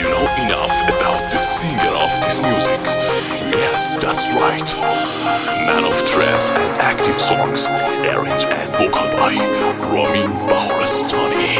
you know enough about the singer of this music? Yes, that's right. Man of trance and active songs, arranged and vocal by رامین بهارستانی.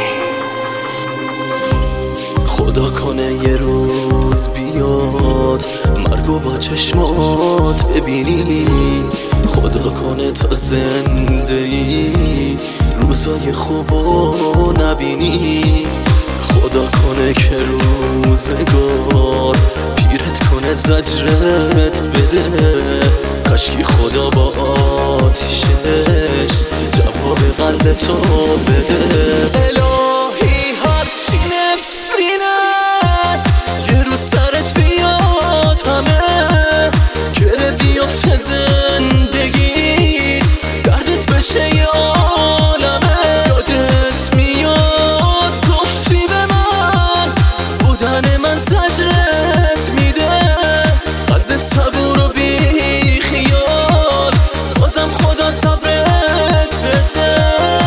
خدا کنه یه روز بیاد مرگو با چشمات ببینی، خدا کنه تا زنده ای روزای خوبو نبینی، خدا کنه که روزگار پیرت کنه زجرت بده، کاشکی خدا با آتیشش جواب قلب تو بده. الهی هرچی نفرینه یه روز سرت بیاد همه گره بیفته زندگیت، دردت بشه یه عالمه. یادت میاد گفتی به من بودن من زجرت میده، قلب صبور و بی خیال بازم خدا صبرت بده.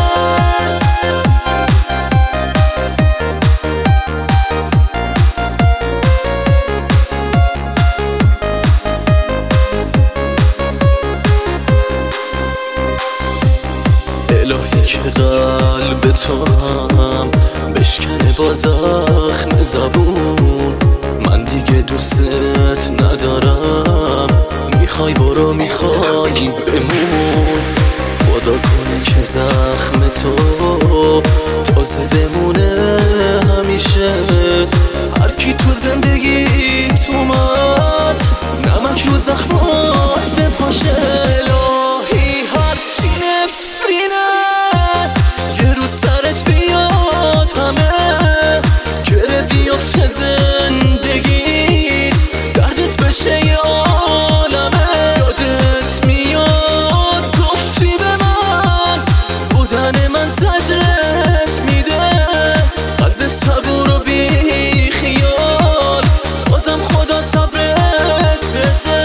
الهی که قلب تو هم بشکنه با زخم زبون، من دیگه دوستت ندارم، میخوای برو میخوای بمون. خدا کنه که زخم تو تازه بمونه همیشه، هر کی تو زندگیت اومد نمک رو زخمات بپاشه. الهی هرچی نفرینه یه روز سرت بیاد همه گره بیفته زندگیت، دردت بشه یه عالمه. یادت میاد گفتی به من بودن من زجرت میده، قلب صبور و بی خیال بازم خدا صبرت بده.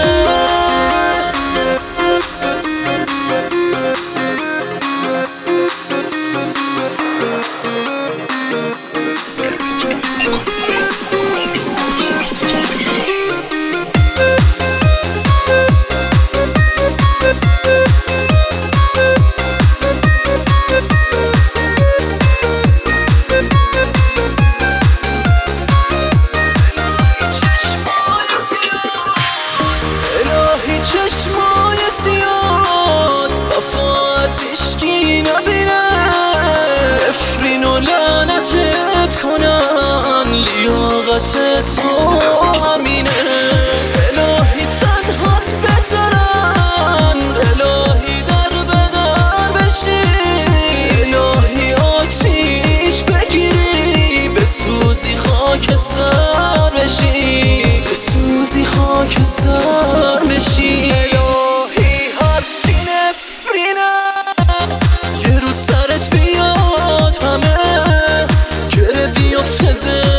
چشمای زیاد وفا از عشقی نبینه، افرین و لعنتت کنن لیاقت تو همینه. الهی تنهات بذارن، الهی در بدر بشی، الهی آتیش بگیری بسوزی خاکستر بشی، بسوزی خاکستر بشی. الهی هرچی نفرینه یه روز سرت بیاد همه گره بیفته